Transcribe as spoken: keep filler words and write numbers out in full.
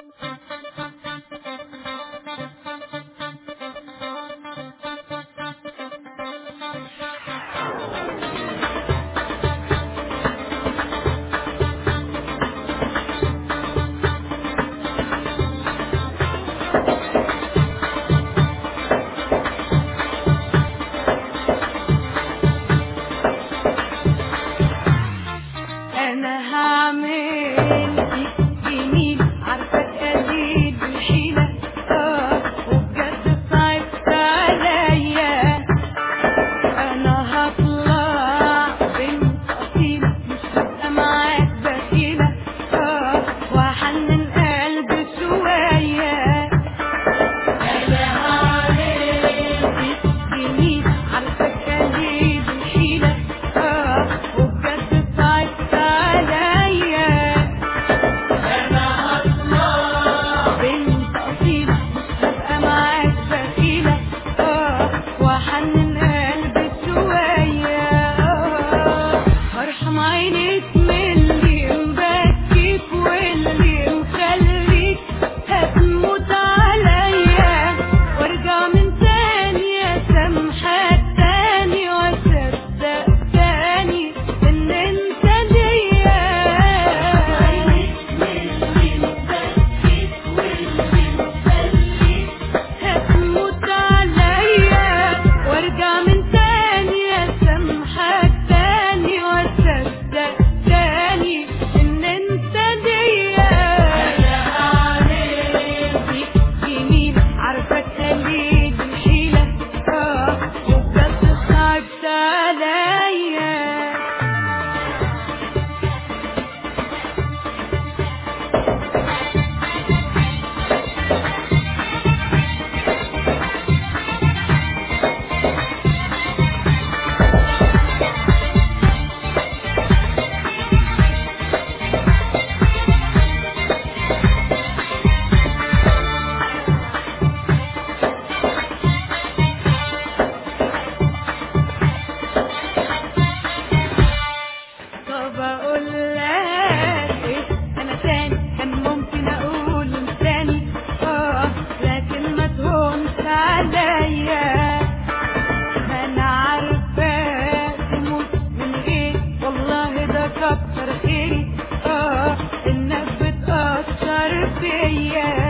انا هعمل فيك يمين، عارفك قليل بالحيلة اه وبجد صعبت عليا. انا هطلع بنت اصيلة مش هبقى معاك بخيلة اه وهحنن قلبي شوية. انا هعمل فيك يمين، عارفك قليل بالحيلة اه وبجد صعبت عليا. انا هطلع بنت اصيلة مش هبقى معاك بخيلة اه وحنن قلبي شوية اه ارحم عينيك من اللي مبكيك واللي مخليك هتموت عليا، وارجع من تاني اسامحك تاني واصدق تاني ان انت ليا. هتموت عليا وارجع من تاني اسامحك تاني واصدق تاني ان انت ليا. انا هعمل فيك يمين، عارفك قليل بالحيلة اه وبجد صعبت عليا. طب اقول لك ايه، انا تاني كان ممكن اقول لساني اه لكن ما تهونش عليا. انا عارفة تموت من غير والله ده كتر خيري اه انك بتأثر فيا.